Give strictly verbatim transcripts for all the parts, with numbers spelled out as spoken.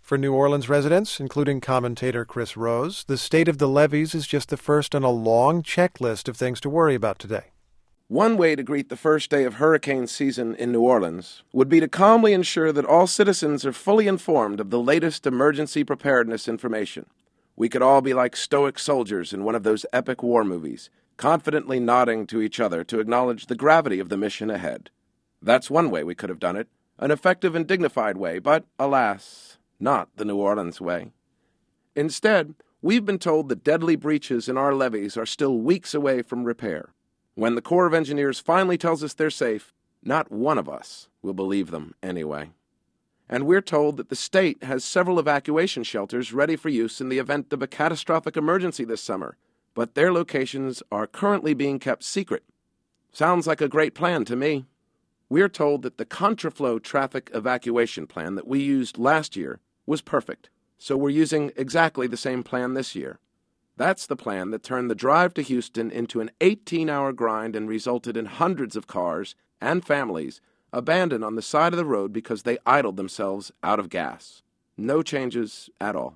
For New Orleans residents, including commentator Chris Rose, the state of the levees is just the first on a long checklist of things to worry about today. One way to greet the first day of hurricane season in New Orleans would be to calmly ensure that all citizens are fully informed of the latest emergency preparedness information. We could all be like stoic soldiers in one of those epic war movies, confidently nodding to each other to acknowledge the gravity of the mission ahead. That's one way we could have done it, an effective and dignified way, but, alas, not the New Orleans way. Instead, we've been told that deadly breaches in our levees are still weeks away from repair. When the Corps of Engineers finally tells us they're safe, not one of us will believe them anyway. And we're told that the state has several evacuation shelters ready for use in the event of a catastrophic emergency this summer, but their locations are currently being kept secret. Sounds like a great plan to me. We're told that the contraflow traffic evacuation plan that we used last year was perfect, so we're using exactly the same plan this year. That's the plan that turned the drive to Houston into an eighteen-hour grind and resulted in hundreds of cars and families abandoned on the side of the road because they idled themselves out of gas. No changes at all.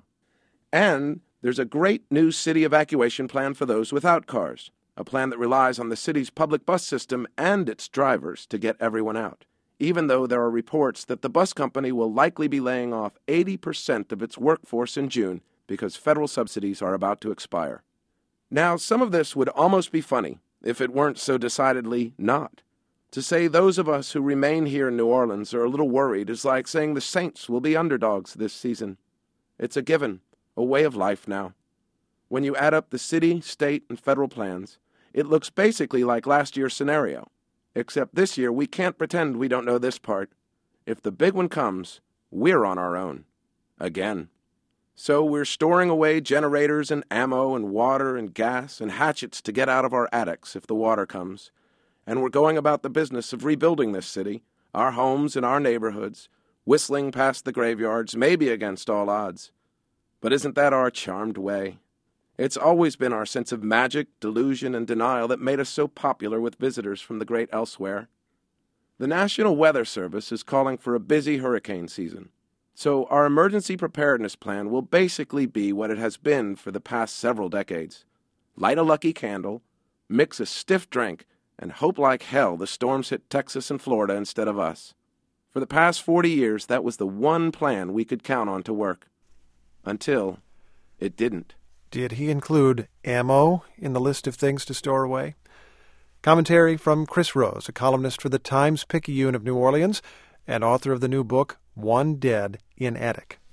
And there's a great new city evacuation plan for those without cars, a plan that relies on the city's public bus system and its drivers to get everyone out, even though there are reports that the bus company will likely be laying off eighty percent of its workforce in June because federal subsidies are about to expire. Now, some of this would almost be funny if it weren't so decidedly not. To say those of us who remain here in New Orleans are a little worried is like saying the Saints will be underdogs this season. It's a given, a way of life now. When you add up the city, state, and federal plans, it looks basically like last year's scenario, except this year we can't pretend we don't know this part. If the big one comes, we're on our own. Again. So we're storing away generators and ammo and water and gas and hatchets to get out of our attics if the water comes. And we're going about the business of rebuilding this city, our homes and our neighborhoods, whistling past the graveyards, maybe against all odds. But isn't that our charmed way? It's always been our sense of magic, delusion, and denial that made us so popular with visitors from the great elsewhere. The National Weather Service is calling for a busy hurricane season. So our emergency preparedness plan will basically be what it has been for the past several decades. Light a lucky candle, mix a stiff drink, and hope like hell the storms hit Texas and Florida instead of us. For the past forty years, that was the one plan we could count on to work. Until it didn't. Did he include ammo in the list of things to store away? Commentary from Chris Rose, a columnist for the Times-Picayune of New Orleans and author of the new book, One Dead in Attic.